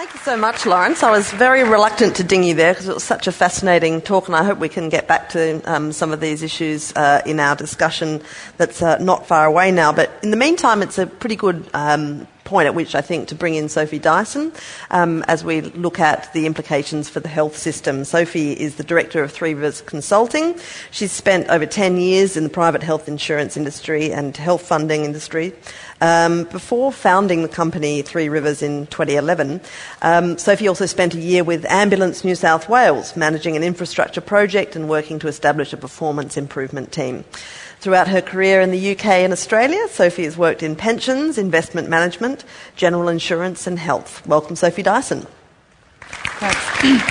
Thank you so much, Lawrence. I was very reluctant to ding you there because it was such a fascinating talk, and I hope we can get back to some of these issues in our discussion that's not far away now. But in the meantime, it's a pretty good point at which I think to bring in Sophie Dyson as we look at the implications for the health system. Sophie is the director of Three Rivers Consulting. She's spent over 10 years in the private health insurance industry and health funding industry. Before founding the company Three Rivers in 2011, Sophie also spent a year with Ambulance New South Wales, managing an infrastructure project and working to establish a performance improvement team. Throughout her career in the UK and Australia, Sophie has worked in pensions, investment management, general insurance and health. Welcome, Sophie Dyson. Thanks.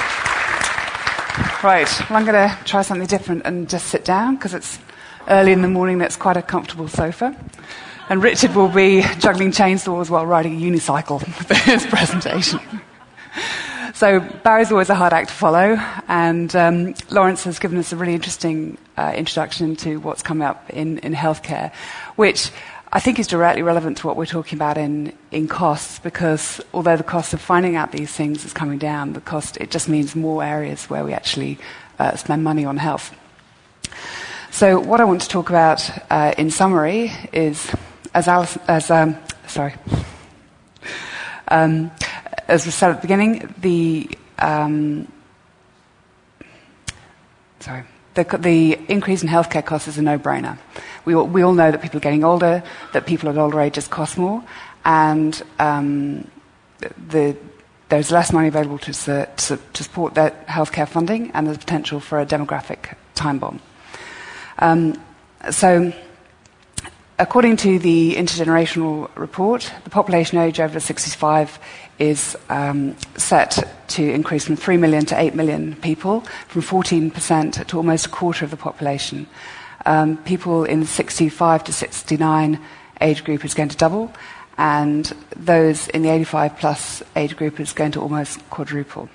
Right, well, I'm going to try something different and just sit down because it's early in the morning. That's quite a comfortable sofa. And Richard will be juggling chainsaws while riding a unicycle for his presentation. So Barry's always a hard act to follow, and Lawrence has given us a really interesting introduction to what's coming up in healthcare, which I think is directly relevant to what we're talking about in costs, because although the cost of finding out these things is coming down, it just means more areas where we actually spend money on health. So what I want to talk about in summary is, as we said at the beginning, the increase in healthcare costs is a no-brainer. We all know that people are getting older, that people at older ages cost more, and there's less money available to support that healthcare funding, and there's potential for a demographic time bomb. So, according to the Intergenerational Report, the population age over 65 is set to increase from 3 million to 8 million people, from 14% to almost a quarter of the population. People in the 65 to 69 age group is going to double, and those in the 85 plus age group is going to almost quadruple.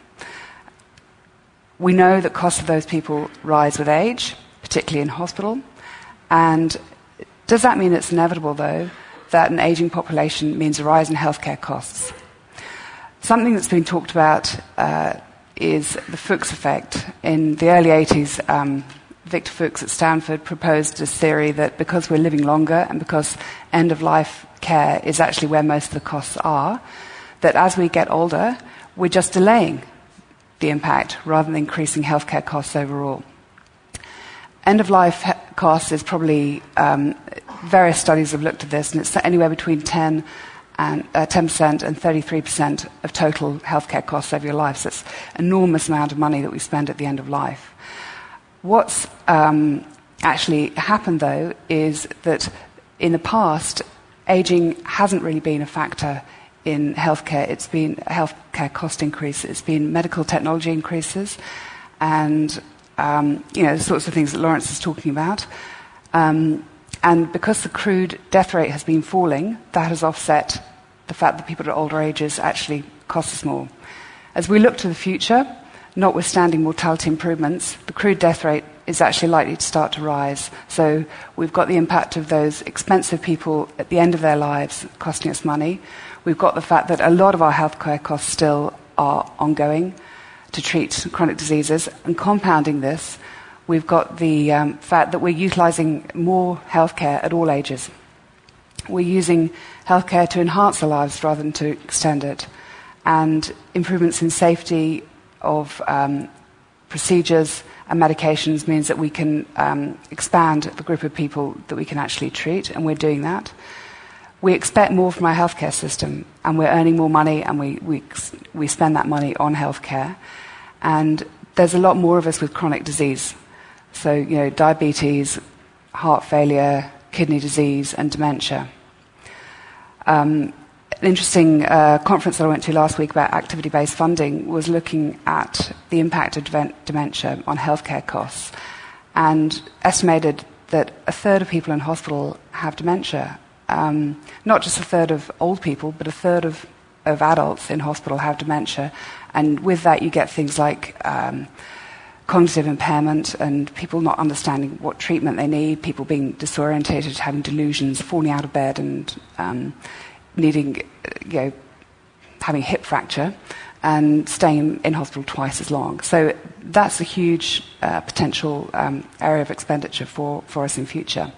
We know that costs of those people rise with age, particularly in hospital, and does that mean it's inevitable, though, that an ageing population means a rise in healthcare costs? Something that's been talked about is the Fuchs effect. In the early 80s, Victor Fuchs at Stanford proposed this theory that because we're living longer and because end-of-life care is actually where most of the costs are, that as we get older, we're just delaying the impact rather than increasing healthcare costs overall. End-of-life costs is probably, various studies have looked at this, and it's anywhere between 10% and 33% of total healthcare costs over your life. So it's an enormous amount of money that we spend at the end of life. What's actually happened, though, is that in the past, aging hasn't really been a factor in healthcare. It's been healthcare cost increases. It's been medical technology increases, and the sorts of things that Lawrence is talking about. And because the crude death rate has been falling, that has offset the fact that people at older ages actually cost us more. As we look to the future, notwithstanding mortality improvements, the crude death rate is actually likely to start to rise. So we've got the impact of those expensive people at the end of their lives costing us money. We've got the fact that a lot of our healthcare costs still are ongoing to treat chronic diseases, and compounding this, we've got the fact that we're utilising more healthcare at all ages. We're using healthcare to enhance our lives rather than to extend it, and improvements in safety of procedures and medications means that we can expand the group of people that we can actually treat, and we're doing that. We expect more from our healthcare system, and we're earning more money, and we spend that money on healthcare. And there's a lot more of us with chronic disease. So, diabetes, heart failure, kidney disease, and dementia. An interesting conference that I went to last week about activity-based funding was looking at the impact of dementia on healthcare costs, and estimated that a third of people in hospital have dementia. Not just a third of old people, but a third of adults in hospital have dementia. And with that, you get things like cognitive impairment and people not understanding what treatment they need, people being disorientated, having delusions, falling out of bed and needing, having having a hip fracture and staying in hospital twice as long. So that's a huge potential area of expenditure for us in future.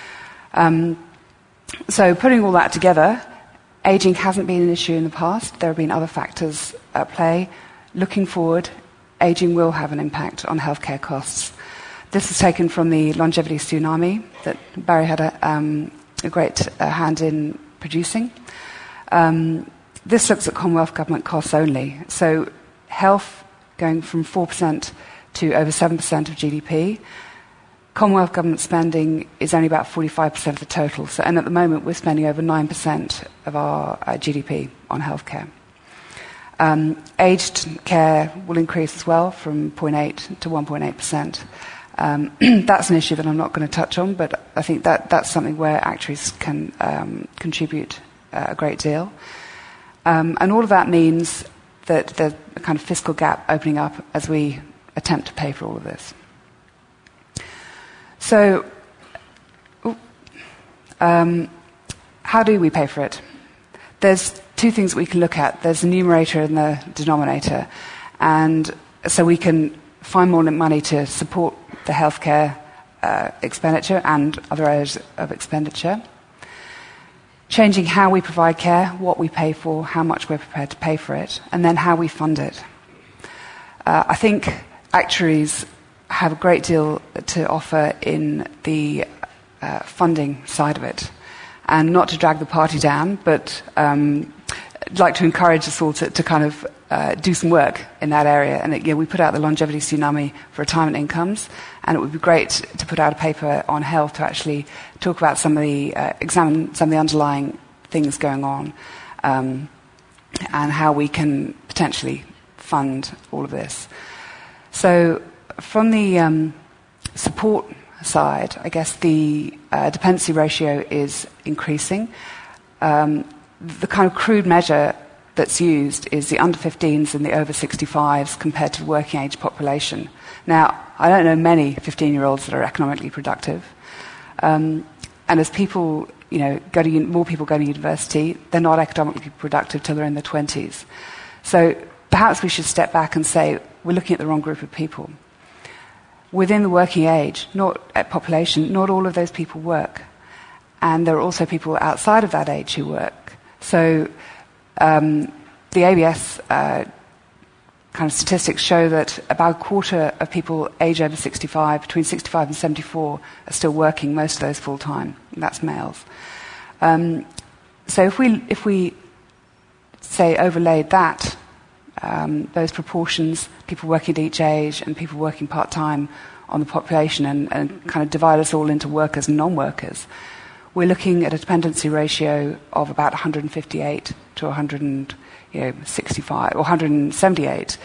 So putting all that together, ageing hasn't been an issue in the past. There have been other factors at play. Looking forward, ageing will have an impact on healthcare costs. This is taken from the longevity tsunami that Barry had a great hand in producing. This looks at Commonwealth government costs only. So health going from 4% to over 7% of GDP. Commonwealth government spending is only about 45% of the total. So, and at the moment, we're spending over 9% of our GDP on healthcare. Aged care will increase as well from 0.8 to 1.8%. That's an issue that I'm not going to touch on, but I think that's something where actuaries can contribute a great deal. And all of that means that there's a kind of fiscal gap opening up as we attempt to pay for all of this. So, how do we pay for it? There's two things we can look at. There's the numerator and the denominator. And so we can find more money to support the healthcare expenditure and other areas of expenditure. Changing how we provide care, what we pay for, how much we're prepared to pay for it, and then how we fund it. I think actuaries have a great deal to offer in the funding side of it. And not to drag the party down, but I'd like to encourage us all to kind of do some work in that area. And we put out the longevity tsunami for retirement incomes, and it would be great to put out a paper on health to actually talk about examine some of the underlying things going on, and how we can potentially fund all of this. So from the support side, I guess the dependency ratio is increasing. The kind of crude measure that's used is the under 15s and the over 65s compared to the working age population. Now, I don't know many 15-year-olds that are economically productive. And as people, more people go to university, they're not economically productive till they're in their 20s. So perhaps we should step back and say, we're looking at the wrong group of people. Within the working age, not at population, not all of those people work. And there are also people outside of that age who work. So the ABS kind of statistics show that about a quarter of people age over 65, between 65 and 74, are still working, most of those full-time. And that's males. So if we say overlaid that, those proportions, people working at each age and people working part-time on the population and kind of divide us all into workers and non-workers, we're looking at a dependency ratio of about 158 to 165 or 178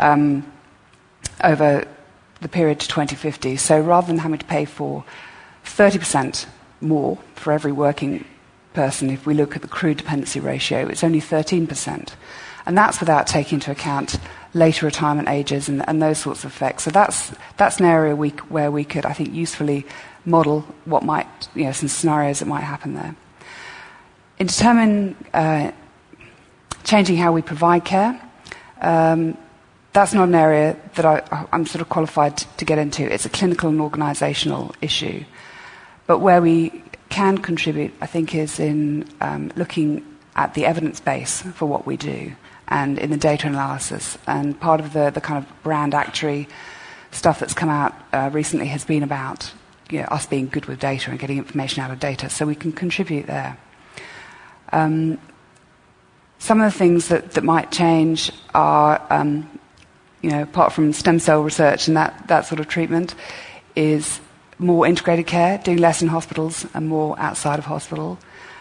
over the period to 2050. So rather than having to pay for 30% more for every working person, if we look at the crude dependency ratio, it's only 13%. And that's without taking into account later retirement ages and those sorts of effects. So that's an area where we could, I think, usefully model what might, some scenarios that might happen there. In determining changing how we provide care, that's not an area that I'm sort of qualified to get into. It's a clinical and organisational issue. But where we can contribute, I think, is in looking at the evidence base for what we do and in the data analysis. And part of the kind of brand actuary stuff that's come out recently has been about us being good with data and getting information out of data, so we can contribute there. Some of the things that might change are, apart from stem cell research and that sort of treatment, is more integrated care, doing less in hospitals and more outside of hospital.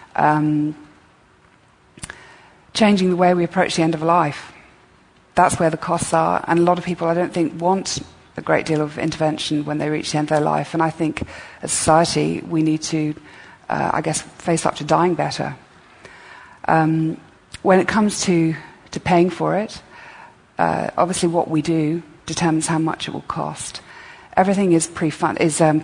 Changing the way we approach the end of life. That's where the costs are, and a lot of people, I don't think, want a great deal of intervention when they reach the end of their life. And I think, as a society, we need to, face up to dying better. When it comes to paying for it, obviously what we do determines how much it will cost. Everything is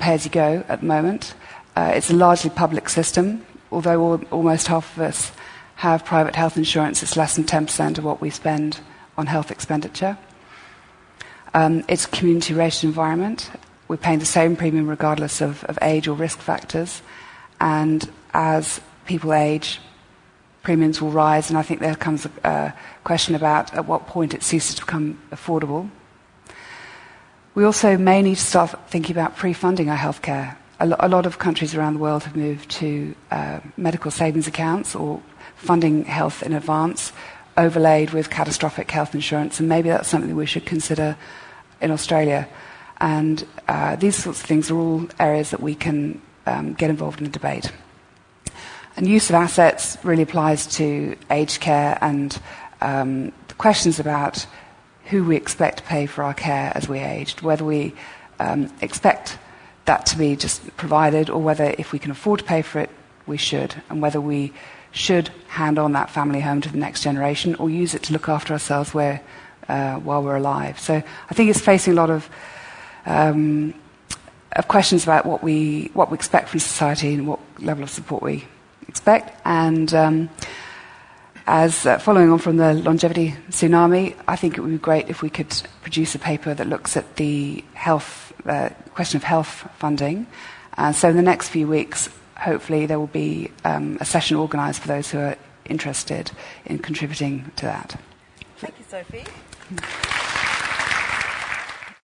pay-as-you-go at the moment. It's a largely public system, although almost half of us have private health insurance. It's less than 10% of what we spend on health expenditure. It's a community-rated environment. We're paying the same premium regardless of age or risk factors. And as people age, premiums will rise, and I think there comes a question about at what point it ceases to become affordable. We also may need to start thinking about pre-funding our healthcare. A lot of countries around the world have moved to medical savings accounts or funding health in advance, overlaid with catastrophic health insurance, and maybe that's something we should consider in Australia. And these sorts of things are all areas that we can get involved in the debate. And use of assets really applies to aged care and the questions about who we expect to pay for our care as we aged, whether we expect that to be just provided, or whether if we can afford to pay for it, we should, and whether we should hand on that family home to the next generation or use it to look after ourselves while we're alive. So I think it's facing a lot of questions about what we expect from society and what level of support we expect. And following on from the longevity tsunami, I think it would be great if we could produce a paper that looks at the question of health funding. So in the next few weeks, hopefully there will be a session organised for those who are interested in contributing to that. Thank you, Sophie.